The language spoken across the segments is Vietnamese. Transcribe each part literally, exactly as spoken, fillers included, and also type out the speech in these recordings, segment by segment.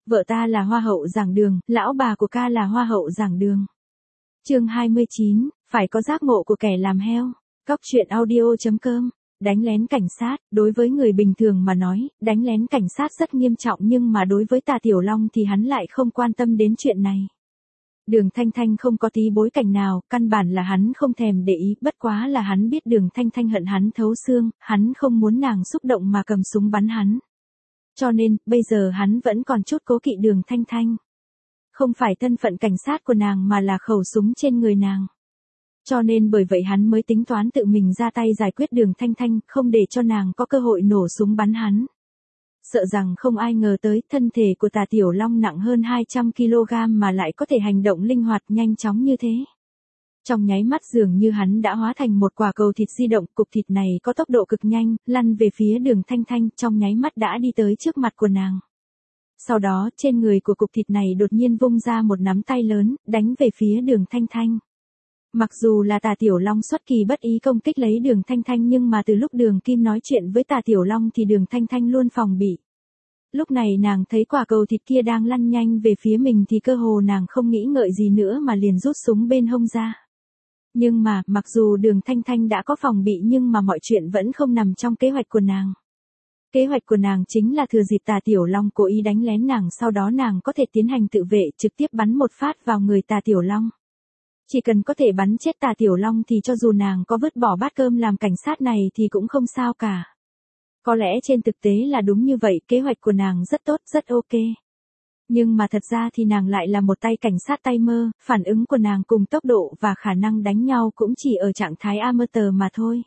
Vợ ta là hoa hậu giảng đường, lão bà của ca là hoa hậu giảng đường. Chương hai mươi chín, phải có giác ngộ của kẻ làm heo. Góc truyện audio chấm com. Đánh lén cảnh sát, đối với người bình thường mà nói, đánh lén cảnh sát rất nghiêm trọng, nhưng mà đối với Tà Tiểu Long thì hắn lại không quan tâm đến chuyện này. Đường Thanh Thanh không có tí bối cảnh nào, căn bản là hắn không thèm để ý, bất quá là hắn biết Đường Thanh Thanh hận hắn thấu xương, hắn không muốn nàng xúc động mà cầm súng bắn hắn. Cho nên, bây giờ hắn vẫn còn chút cố kỵ Đường Thanh Thanh. Không phải thân phận cảnh sát của nàng mà là khẩu súng trên người nàng. Cho nên bởi vậy hắn mới tính toán tự mình ra tay giải quyết Đường Thanh Thanh, không để cho nàng có cơ hội nổ súng bắn hắn. Sợ rằng không ai ngờ tới, thân thể của Tà Tiểu Long nặng hơn hai trăm ki lô gam mà lại có thể hành động linh hoạt nhanh chóng như thế. Trong nháy mắt dường như hắn đã hóa thành một quả cầu thịt di động, cục thịt này có tốc độ cực nhanh, lăn về phía Đường Thanh Thanh, trong nháy mắt đã đi tới trước mặt của nàng. Sau đó, trên người của cục thịt này đột nhiên vung ra một nắm tay lớn, đánh về phía Đường Thanh Thanh. Mặc dù là Tà Tiểu Long xuất kỳ bất ý công kích lấy Đường Thanh Thanh, nhưng mà từ lúc Đường Kim nói chuyện với Tà Tiểu Long thì Đường Thanh Thanh luôn phòng bị. Lúc này nàng thấy quả cầu thịt kia đang lăn nhanh về phía mình thì cơ hồ nàng không nghĩ ngợi gì nữa mà liền rút súng bên hông ra. Nhưng mà, mặc dù Đường Thanh Thanh đã có phòng bị nhưng mà mọi chuyện vẫn không nằm trong kế hoạch của nàng. Kế hoạch của nàng chính là thừa dịp Tà Tiểu Long cố ý đánh lén nàng, sau đó nàng có thể tiến hành tự vệ, trực tiếp bắn một phát vào người Tà Tiểu Long. Chỉ cần có thể bắn chết Tà Tiểu Long thì cho dù nàng có vứt bỏ bát cơm làm cảnh sát này thì cũng không sao cả. Có lẽ trên thực tế là đúng như vậy, kế hoạch của nàng rất tốt, rất ok. Nhưng mà thật ra thì nàng lại là một tay cảnh sát tay mơ, phản ứng của nàng cùng tốc độ và khả năng đánh nhau cũng chỉ ở trạng thái amateur mà thôi.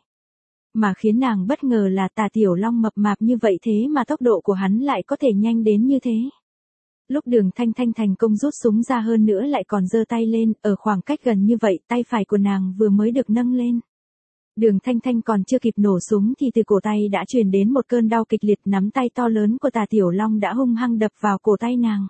Mà khiến nàng bất ngờ là Tà Tiểu Long mập mạp như vậy thế mà tốc độ của hắn lại có thể nhanh đến như thế. Lúc Đường Thanh Thanh thành công rút súng ra hơn nữa lại còn giơ tay lên, ở khoảng cách gần như vậy, tay phải của nàng vừa mới được nâng lên. Đường Thanh Thanh còn chưa kịp nổ súng thì từ cổ tay đã truyền đến một cơn đau kịch liệt, nắm tay to lớn của Tà Tiểu Long đã hung hăng đập vào cổ tay nàng.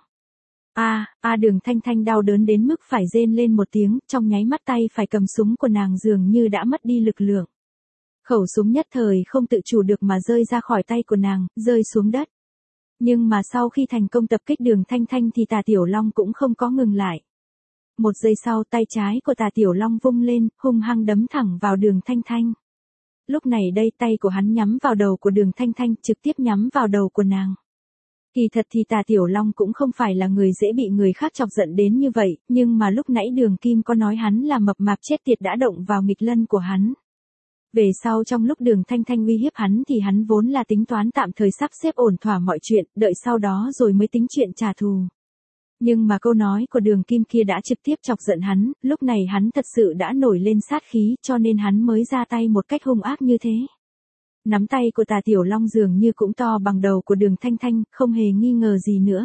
A, a Đường Thanh Thanh đau đớn đến mức phải rên lên một tiếng, trong nháy mắt tay phải cầm súng của nàng dường như đã mất đi lực lượng. Khẩu súng nhất thời không tự chủ được mà rơi ra khỏi tay của nàng, rơi xuống đất. Nhưng mà sau khi thành công tập kích Đường Thanh Thanh thì Tà Tiểu Long cũng không có ngừng lại. Một giây sau tay trái của Tà Tiểu Long vung lên, hung hăng đấm thẳng vào Đường Thanh Thanh. Lúc này đây tay của hắn nhắm vào đầu của Đường Thanh Thanh, trực tiếp nhắm vào đầu của nàng. Kỳ thật thì Tà Tiểu Long cũng không phải là người dễ bị người khác chọc giận đến như vậy, nhưng mà lúc nãy Đường Kim có nói hắn là mập mạp chết tiệt đã động vào nghịch lân của hắn. Về sau trong lúc Đường Thanh Thanh uy hiếp hắn thì hắn vốn là tính toán tạm thời sắp xếp ổn thỏa mọi chuyện, đợi sau đó rồi mới tính chuyện trả thù. Nhưng mà câu nói của Đường Kim kia đã trực tiếp chọc giận hắn, lúc này hắn thật sự đã nổi lên sát khí cho nên hắn mới ra tay một cách hung ác như thế. Nắm tay của Tà Tiểu Long dường như cũng to bằng đầu của Đường Thanh Thanh, không hề nghi ngờ gì nữa.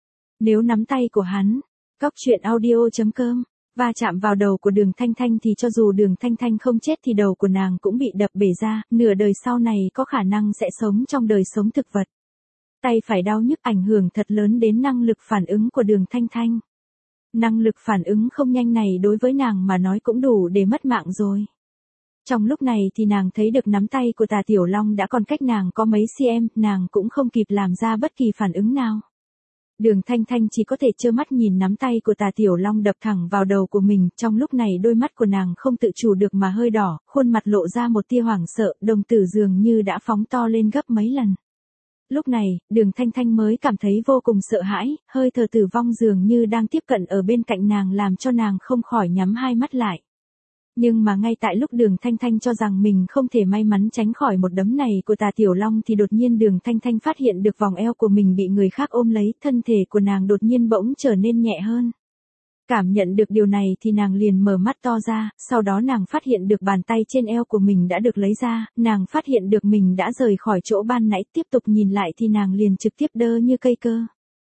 Nếu nắm tay của hắn, góc truyện audio chấm com, va chạm vào đầu của Đường Thanh Thanh thì cho dù Đường Thanh Thanh không chết thì đầu của nàng cũng bị đập bể ra, nửa đời sau này có khả năng sẽ sống trong đời sống thực vật. Tay phải đau nhức ảnh hưởng thật lớn đến năng lực phản ứng của Đường Thanh Thanh. Năng lực phản ứng không nhanh này đối với nàng mà nói cũng đủ để mất mạng rồi. Trong lúc này thì nàng thấy được nắm tay của Tà Tiểu Long đã còn cách nàng có mấy cm, nàng cũng không kịp làm ra bất kỳ phản ứng nào. Đường Thanh Thanh chỉ có thể trơ mắt nhìn nắm tay của Tà Tiểu Long đập thẳng vào đầu của mình, trong lúc này đôi mắt của nàng không tự chủ được mà hơi đỏ, khuôn mặt lộ ra một tia hoảng sợ, đồng tử dường như đã phóng to lên gấp mấy lần. Lúc này, Đường Thanh Thanh mới cảm thấy vô cùng sợ hãi, hơi thở tử vong dường như đang tiếp cận ở bên cạnh nàng làm cho nàng không khỏi nhắm hai mắt lại. Nhưng mà ngay tại lúc Đường Thanh Thanh cho rằng mình không thể may mắn tránh khỏi một đấm này của Tà Tiểu Long thì đột nhiên Đường Thanh Thanh phát hiện được vòng eo của mình bị người khác ôm lấy, thân thể của nàng đột nhiên bỗng trở nên nhẹ hơn. Cảm nhận được điều này thì nàng liền mở mắt to ra, sau đó nàng phát hiện được bàn tay trên eo của mình đã được lấy ra, nàng phát hiện được mình đã rời khỏi chỗ ban nãy, tiếp tục nhìn lại thì nàng liền trực tiếp đơ như cây cơ.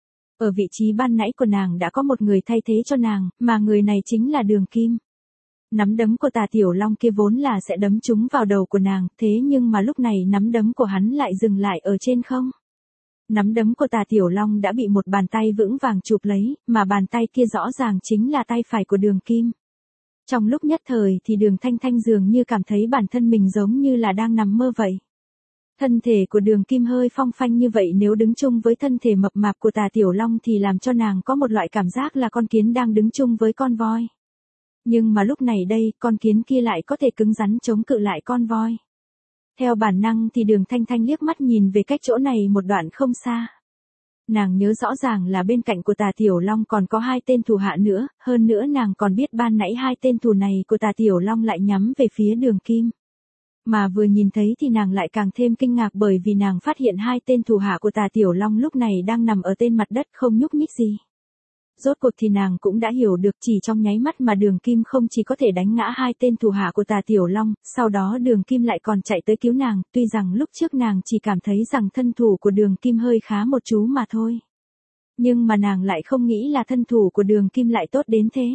Ở vị trí ban nãy của nàng đã có một người thay thế cho nàng, mà người này chính là Đường Kim. Nắm đấm của Tà Tiểu Long kia vốn là sẽ đấm trúng vào đầu của nàng, thế nhưng mà lúc này nắm đấm của hắn lại dừng lại ở trên không. Nắm đấm của Tà Tiểu Long đã bị một bàn tay vững vàng chụp lấy, mà bàn tay kia rõ ràng chính là tay phải của Đường Kim. Trong lúc nhất thời thì Đường Thanh Thanh dường như cảm thấy bản thân mình giống như là đang nằm mơ vậy. Thân thể của Đường Kim hơi phong phanh như vậy nếu đứng chung với thân thể mập mạp của Tà Tiểu Long thì làm cho nàng có một loại cảm giác là con kiến đang đứng chung với con voi. Nhưng mà lúc này đây, con kiến kia lại có thể cứng rắn chống cự lại con voi. Theo bản năng thì Đường Thanh Thanh liếc mắt nhìn về cách chỗ này một đoạn không xa. Nàng nhớ rõ ràng là bên cạnh của Tà Tiểu Long còn có hai tên thủ hạ nữa, hơn nữa nàng còn biết ban nãy hai tên thủ này của Tà Tiểu Long lại nhắm về phía Đường Kim. Mà vừa nhìn thấy thì nàng lại càng thêm kinh ngạc bởi vì nàng phát hiện hai tên thủ hạ của Tà Tiểu Long lúc này đang nằm ở trên mặt đất không nhúc nhích gì. Rốt cuộc thì nàng cũng đã hiểu được chỉ trong nháy mắt mà Đường Kim không chỉ có thể đánh ngã hai tên thủ hạ của Tà Tiểu Long, sau đó Đường Kim lại còn chạy tới cứu nàng, tuy rằng lúc trước nàng chỉ cảm thấy rằng thân thủ của Đường Kim hơi khá một chú mà thôi. Nhưng mà nàng lại không nghĩ là thân thủ của Đường Kim lại tốt đến thế.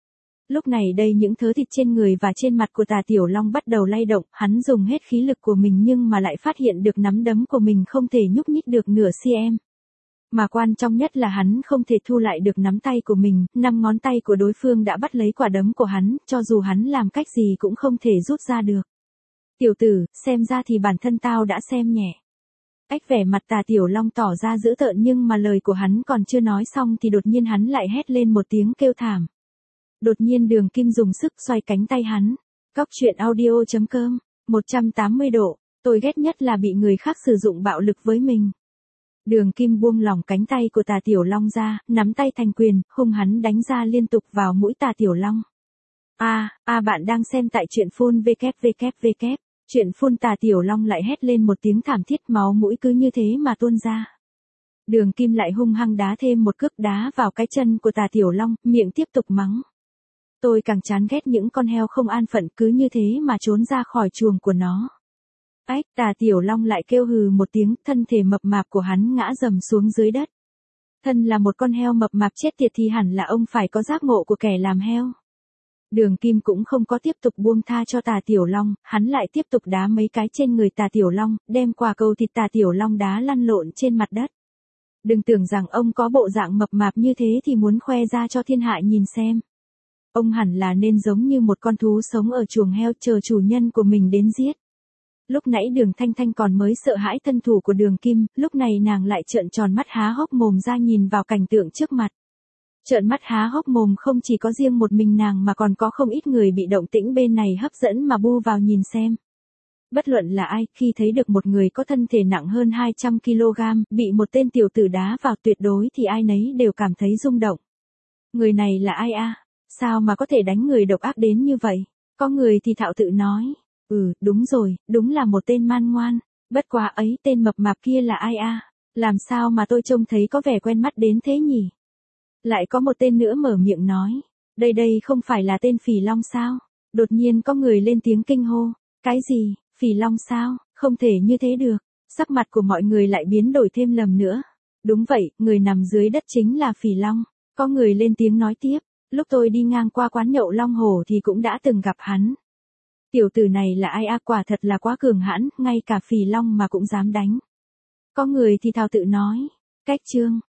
Lúc này đây những thớ thịt trên người và trên mặt của Tà Tiểu Long bắt đầu lay động, hắn dùng hết khí lực của mình nhưng mà lại phát hiện được nắm đấm của mình không thể nhúc nhích được nửa cm. Mà quan trọng nhất là hắn không thể thu lại được nắm tay của mình, năm ngón tay của đối phương đã bắt lấy quả đấm của hắn, cho dù hắn làm cách gì cũng không thể rút ra được. Tiểu tử, xem ra thì bản thân tao đã xem nhẹ. Ách vẻ mặt Tà Tiểu Long tỏ ra dữ tợn nhưng mà lời của hắn còn chưa nói xong thì đột nhiên hắn lại hét lên một tiếng kêu thảm. Đột nhiên Đường Kim dùng sức xoay cánh tay hắn. Cóc truyện audio chấm com, một trăm tám mươi độ, tôi ghét nhất là bị người khác sử dụng bạo lực với mình. Đường Kim buông lỏng cánh tay của Tà Tiểu Long ra, nắm tay thành quyền, hung hắn đánh ra liên tục vào mũi Tà Tiểu Long. A, a bạn đang xem tại truyện phun www. Truyện phun Tà Tiểu Long lại hét lên một tiếng thảm thiết, máu mũi cứ như thế mà tuôn ra. Đường Kim lại hung hăng đá thêm một cước đá vào cái chân của Tà Tiểu Long, miệng tiếp tục mắng. Tôi càng chán ghét những con heo không an phận cứ như thế mà trốn ra khỏi chuồng của nó. Ách, Tà Tiểu Long lại kêu hừ một tiếng, thân thể mập mạp của hắn ngã dầm xuống dưới đất. Thân là một con heo mập mạp chết tiệt thì hẳn là ông phải có giác ngộ của kẻ làm heo. Đường Kim cũng không có tiếp tục buông tha cho Tà Tiểu Long, hắn lại tiếp tục đá mấy cái trên người Tà Tiểu Long, đem quả cầu thịt Tà Tiểu Long đá lăn lộn trên mặt đất. Đừng tưởng rằng ông có bộ dạng mập mạp như thế thì muốn khoe ra cho thiên hạ nhìn xem. Ông hẳn là nên giống như một con thú sống ở chuồng heo chờ chủ nhân của mình đến giết. Lúc nãy Đường Thanh Thanh còn mới sợ hãi thân thủ của Đường Kim, lúc này nàng lại trợn tròn mắt há hốc mồm ra nhìn vào cảnh tượng trước mặt. Trợn mắt há hốc mồm không chỉ có riêng một mình nàng mà còn có không ít người bị động tĩnh bên này hấp dẫn mà bu vào nhìn xem. Bất luận là ai, khi thấy được một người có thân thể nặng hơn hai trăm ki lô gam, bị một tên tiểu tử đá vào tuyệt đối thì ai nấy đều cảm thấy rung động. Người này là ai a? Sao mà có thể đánh người độc ác đến như vậy? Có người thì thạo tự nói. Ừ, đúng rồi, đúng là một tên man ngoan. Bất quá ấy, tên mập mạp kia là ai a? Làm sao mà tôi trông thấy có vẻ quen mắt đến thế nhỉ? Lại có một tên nữa mở miệng nói. Đây đây không phải là tên Phỉ Long sao? Đột nhiên có người lên tiếng kinh hô. Cái gì? Phỉ Long sao? Không thể như thế được. Sắc mặt của mọi người lại biến đổi thêm lầm nữa. Đúng vậy, người nằm dưới đất chính là Phỉ Long. Có người lên tiếng nói tiếp. Lúc tôi đi ngang qua quán nhậu Long Hồ thì cũng đã từng gặp hắn. Tiểu tử này là ai a, quả thật là quá cường hãn, ngay cả Phỉ Long mà cũng dám đánh. Có người thì thào tự nói. Cách chương.